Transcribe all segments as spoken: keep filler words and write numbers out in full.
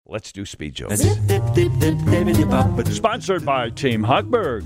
Let's do speed jokes. Sponsored by Team Hochberg.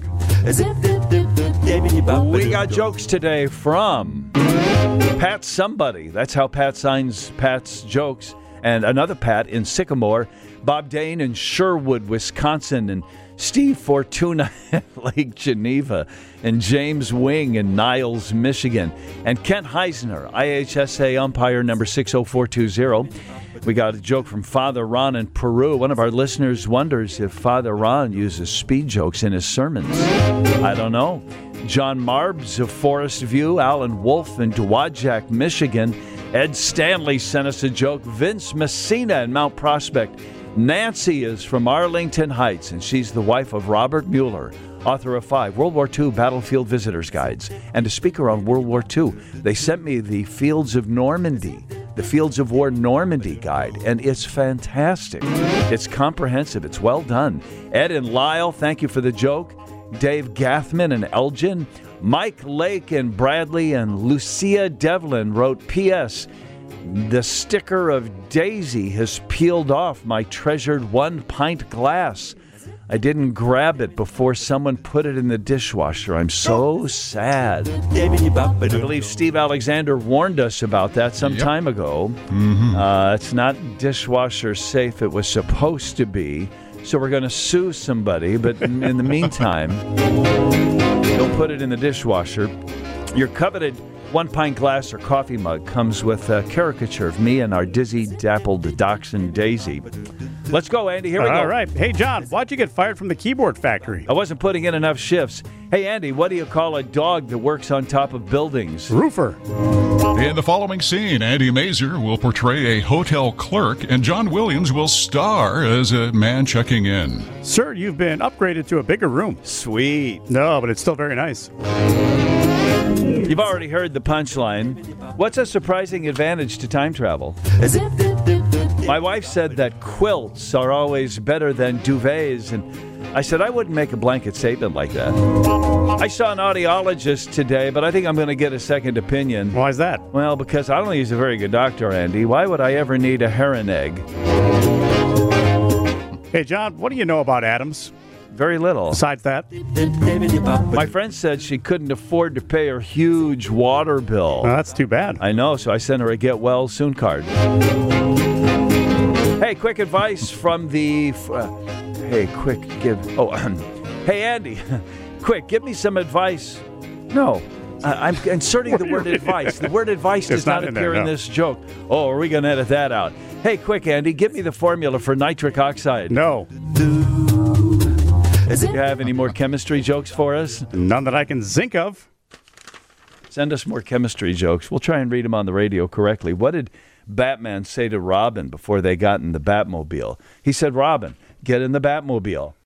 We got jokes today from Pat Somebody. That's how Pat signs Pat's jokes. And another Pat in Sycamore, Bob Dane in Sherwood, Wisconsin, and Steve Fortuna in Lake Geneva, and James Wing in Niles, Michigan, and Kent Heisner, I H S A umpire number six oh four two zero. We got a joke from Father Ron in Peru. One of our listeners wonders if Father Ron uses speed jokes in his sermons. I don't know. John Marbs of Forest View, Alan Wolf in Dowagiac, Michigan. Ed Stanley sent us a joke. Vince Messina in Mount Prospect. Nancy is from Arlington Heights, and she's the wife of Robert Mueller, author of five World War Two Battlefield Visitors Guides, and a speaker on World War Two. They sent me the Fields of Normandy, the Fields of War Normandy guide, and it's fantastic. It's comprehensive. It's well done. Ed and Lyle, thank you for the joke. Dave Gathman and Elgin. Mike Lake and Bradley and Lucia Devlin wrote, P S The sticker of Daisy has peeled off my treasured one-pint glass. I didn't grab it before someone put it in the dishwasher. I'm so sad. I believe Steve Alexander warned us about that some yep. time ago. Mm-hmm. Uh, it's not dishwasher safe. It was supposed to be. So we're going to sue somebody. But in, in the meantime, don't put it in the dishwasher. Your coveted one-pint glass or coffee mug comes with a caricature of me and our dizzy-dappled dachshund Daisy. Let's go, Andy. Here we go. All right. Hey, John, why'd you get fired from the keyboard factory? I wasn't putting in enough shifts. Hey, Andy, what do you call a dog that works on top of buildings? Roofer. In the following scene, Andy Mazer will portray a hotel clerk, and John Williams will star as a man checking in. Sir, you've been upgraded to a bigger room. Sweet. No, but it's still very nice. You've already heard the punchline. What's a surprising advantage to time travel? My wife said that quilts are always better than duvets, and I said I wouldn't make a blanket statement like that. I saw an audiologist today, but I think I'm going to get a second opinion. Why is that? Well, because I don't think he's a very good doctor, Andy. Why would I ever need a heron egg? Hey, John, what do you know about atoms? Very little. Besides that? My friend said she couldn't afford to pay her huge water bill. Well, that's too bad. I know, so I sent her a get well soon card. Hey, quick advice from the... Uh, hey, quick, give... Oh, hey, Andy, quick, give me some advice. No, uh, I'm inserting the word advice. The word advice does not, not appear in, there, no. in this joke. Oh, are we going to edit that out? Hey, quick, Andy, give me the formula for nitric oxide. No. Do you have any more chemistry jokes for us? None that I can think of. Send us more chemistry jokes. We'll try and read them on the radio correctly. What did Batman say to Robin before they got in the Batmobile? He said, Robin, get in the Batmobile.